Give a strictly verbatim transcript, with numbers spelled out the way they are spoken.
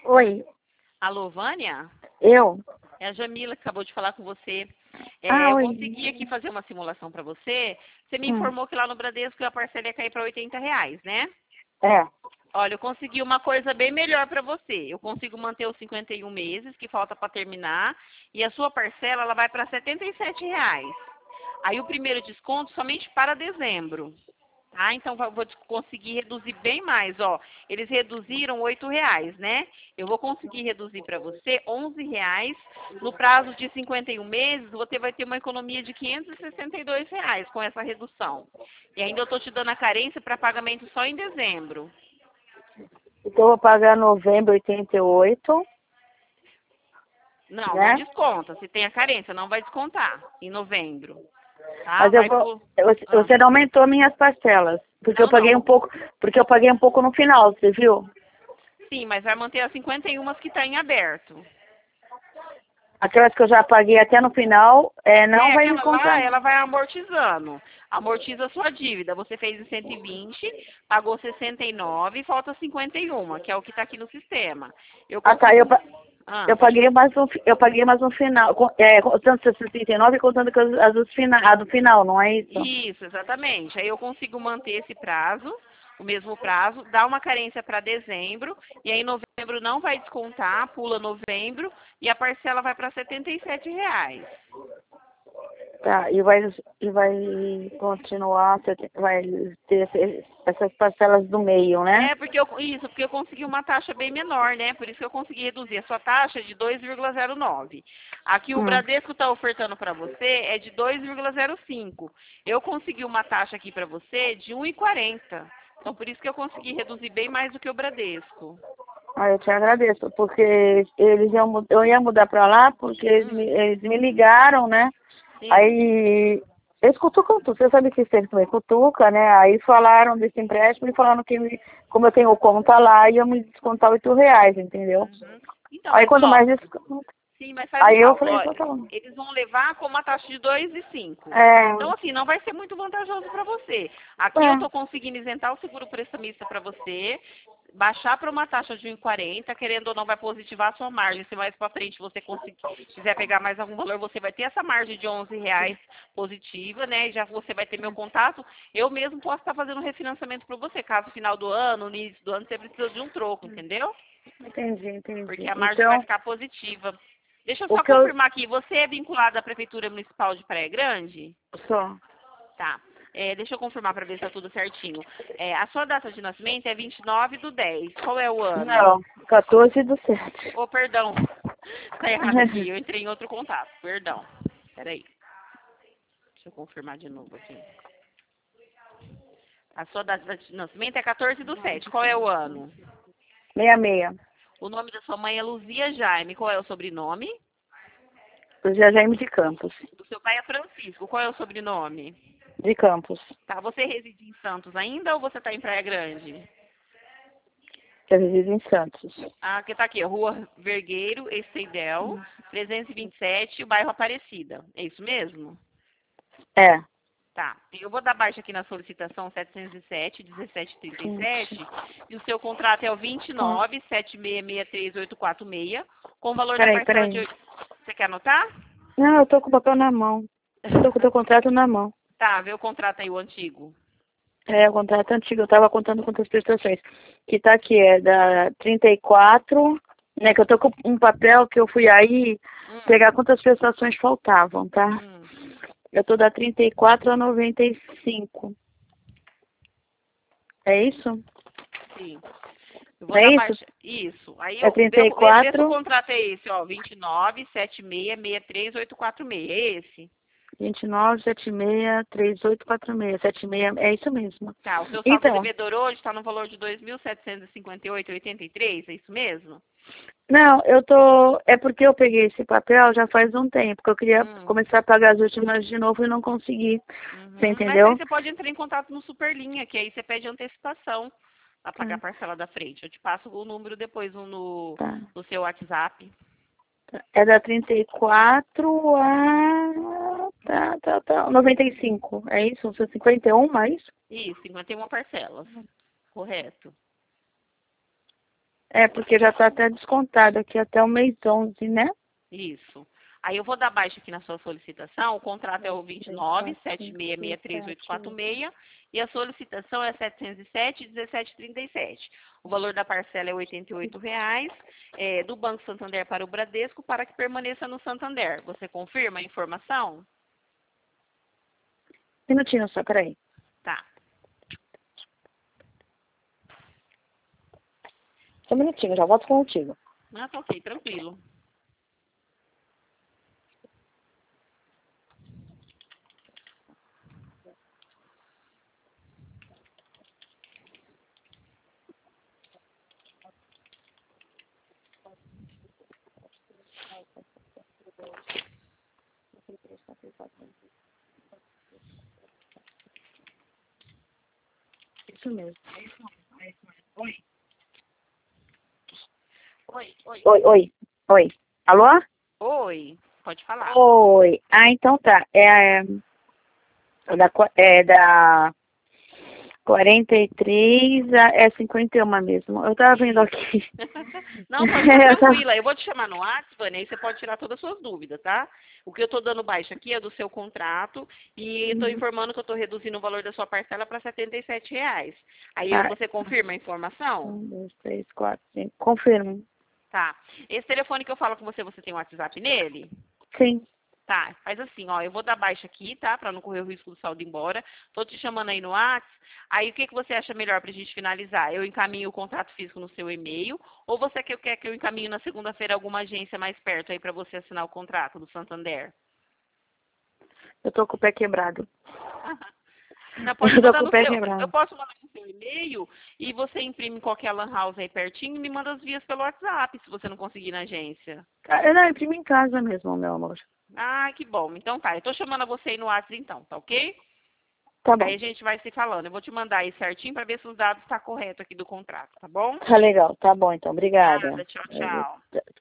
Oi, Alô, Vânia? eu? É a Jamila que acabou de falar com você. É, Ah, eu oi. consegui aqui fazer uma simulação para você. Você me Hum, informou que lá no Bradesco a parcela ia cair para oitenta reais, né? é. Olha, eu consegui uma coisa bem melhor para você. Eu consigo manter os cinquenta e um meses que falta para terminar e a sua parcela ela vai para setenta e sete reais. Aí o primeiro desconto somente para dezembro. Ah, então eu vou conseguir reduzir bem mais, ó. Eles reduziram oito reais, né? Eu vou conseguir reduzir para você onze reais. No prazo de cinquenta e um meses, você vai ter uma economia de quinhentos e sessenta e dois reais com essa redução. E ainda eu estou te dando a carência para pagamento só em dezembro. Então eu vou pagar novembro oitenta e oito, Não, não né? desconta. Se tem a carência, não vai descontar em novembro. Tá? Mas eu Vai vou. por. Você Ah. você não aumentou minhas parcelas. Porque eu Não, não, paguei um não. pouco. Porque eu paguei um pouco no final, você viu? Sim, mas vai manter as cinquenta e um que está em aberto. Aquelas que eu já paguei até no final, é, não É, vai aquela descontar, lá, não. ela vai amortizando. Amortiza a sua dívida. Você fez em cento e vinte, pagou sessenta e nove e falta cinquenta e um, que é o que está aqui no sistema. Eu Ah, tá. Eu, consigo. pa- Ah, eu pode paguei falar. mais um, fi- eu paguei mais um final. com- É, contando sessenta e nove e contando com as, as dos fina, a do final, não é isso? Isso, exatamente. Aí eu consigo manter esse prazo, o mesmo prazo, dar uma carência para dezembro, e aí novembro não vai descontar, pula novembro, e a parcela vai para setenta e sete reais. Tá, e vai, e vai continuar, você te- vai ter esse- essas parcelas do meio, né? É, porque eu, isso, porque eu consegui uma taxa bem menor, né? Por isso que eu consegui reduzir. A sua taxa é de dois vírgula zero nove. Aqui o Hum. Bradesco está ofertando para você é de dois vírgula zero cinco. Eu consegui uma taxa aqui para você de um e quarenta. Então por isso que eu consegui reduzir bem mais do que o Bradesco. Ah, eu te agradeço, porque eles iam, mu- eu ia mudar pra lá, porque eles me, Hum, eles me ligaram, né? sim. Aí, eles cutucam tudo, você sabe que sempre também cutuca, né? Aí falaram desse empréstimo e falaram que, me- como eu tenho conta lá, iam me descontar oito reais, entendeu? Uhum. Então, Aí mas quando ó, mais desconto, sim, mas faz o aí eu cálculo, falei, ó, então tá bom. eles vão levar com uma taxa de dois e cinco. É, Então, assim, não vai ser muito vantajoso para você. Aqui eu é, estou conseguindo isentar o seguro prestamista para você, baixar para uma taxa de um e quarenta, querendo ou não vai positivar a sua margem. Se mais para frente você conseguir, quiser pegar mais algum valor, você vai ter essa margem de onze reais positiva, né? E já você vai ter meu contato. Eu mesmo posso estar fazendo um refinanciamento para você, caso no final do ano, no início do ano, você precisa de um troco, entendeu? entendi, Porque entendi. a margem vai Então, ficar positiva. Deixa eu o só que eu confirmar aqui. Você é vinculado à Prefeitura Municipal de Praia Grande? sou, Tá. É, deixa eu confirmar para ver se está tudo certinho. É, a sua data de nascimento é vinte e nove do dez. Qual é o ano? não, quatorze do sete. Oh, perdão. Está errado aqui. Eu entrei em outro contato. Perdão. Peraí. Deixa eu confirmar de novo aqui. A sua data de nascimento é quatorze do sete. Qual é o ano? Meia meia. O nome da sua mãe é Luzia Jaime. Qual é o sobrenome? Do Jaime de Campos. Do seu pai é Francisco. Qual é o sobrenome? De Campos. Tá, você reside em Santos ainda ou você está em Praia Grande? Que eu resido em Santos. Ah, que tá aqui, ó, Rua Vergueiro, Esteidel, trezentos e vinte e sete, bairro Aparecida. É isso mesmo? É. Tá. Eu vou dar baixa aqui na solicitação setecentos e sete, dezessete trinta e sete, e o seu contrato é o vinte e Hum. nove, sete seis seis três oito quatro seis, com o valor da Peraí, parcela peraí. de... oito. Você quer anotar? Não, eu tô com o papel na mão. Eu tô com o teu contrato na mão. Tá, vê o contrato aí, o antigo. É, o contrato antigo, eu tava contando quantas prestações. Que tá aqui, é da trinta e quatro, né? Que eu tô com um papel que eu fui aí Hum, pegar quantas prestações faltavam, tá? hum, Eu tô da trinta e quatro a noventa e cinco. É isso? sim. Eu vou Não é dar isso? baixa. Isso. Aí É eu vê, trinta e vê, vê se o quatro, contrato é esse, ó. vinte e nove, sete seis seis três oito quatro seis. É esse? vinte e nove, setenta e seis, trinta e oito, quarenta e seis. setenta e seis, é isso mesmo. Tá, o seu saldo Então, devedor hoje está no valor de dois mil setecentos e cinquenta e oito vírgula oitenta e três, é isso mesmo? não, eu tô. É porque eu peguei esse papel já faz um tempo, que eu queria Hum, começar a pagar as últimas de novo e não consegui. Você uhum. Mas aí entendeu? você pode entrar em contato no Superlinha, que aí você pede antecipação para pagar a Tá, parcela da frente. Eu te passo o número depois um no, tá, no seu WhatsApp. tá. É da trinta e quatro a. Tá, tá, tá. noventa e cinco. É isso? São cinquenta e um, é isso? Isso, cinquenta e uma parcelas. Correto. É, porque já tá até descontado aqui até o mês onze, né? Isso. Aí eu vou dar baixa aqui na sua solicitação, o contrato é o vinte e nove, sete seis seis três oito quatro seis e a solicitação é setecentos e sete, dezessete e trinta e sete. O valor da parcela é oitenta e oito reais, é, do Banco Santander para o Bradesco, para que permaneça no Santander. Você confirma a informação? Um minutinho só, peraí. Tá. Só um minutinho, já volto contigo. Ah, tá ok, tranquilo. Isso mesmo. Oi. Oi, oi. Oi, oi, oi. Alô? Oi, pode falar. Oi. Ah, então tá. É, é da, qua- é da quarenta e três a é cinquenta e um mesmo. Eu tava vendo aqui. Não, pode ficar Eu tava- tranquila. Eu vou te chamar no WhatsApp, Vânia, aí você pode tirar todas as suas dúvidas, tá? O que eu tô dando baixa aqui é do seu contrato e estou Uhum. informando que eu tô reduzindo o valor da sua parcela para setenta e sete reais. Aí Ah, você confirma a informação? um, dois, três, quatro, cinco. Confirmo. Tá. Esse telefone que eu falo com você, você tem um WhatsApp nele? Sim. Tá, faz assim, ó, eu vou dar baixa aqui, tá? Pra não correr o risco do saldo ir embora. Tô te chamando aí no WhatsApp. Aí o que, que você acha melhor pra gente finalizar? Eu encaminho o contrato físico no seu e-mail ou você quer, quer que eu encaminhe na segunda-feira alguma agência mais perto aí pra você assinar o contrato do Santander? Eu tô com o pé quebrado. Não, pode Eu tô mandar com o no pé seu. Eu quebrado. posso mandar no seu e-mail e você imprime em qualquer lan house aí pertinho e me manda as vias pelo WhatsApp, se você não conseguir ir na agência. Ah, eu não, imprimi em casa mesmo, meu amor. Ah, que bom. Então tá, eu tô chamando você aí no WhatsApp então, tá ok? Tá bom. Aí a gente vai se falando. Eu vou te mandar aí certinho para ver se os dados estão corretos aqui do contrato, tá bom? Tá legal. Tá bom, então. Obrigada. Nada, tchau, tchau.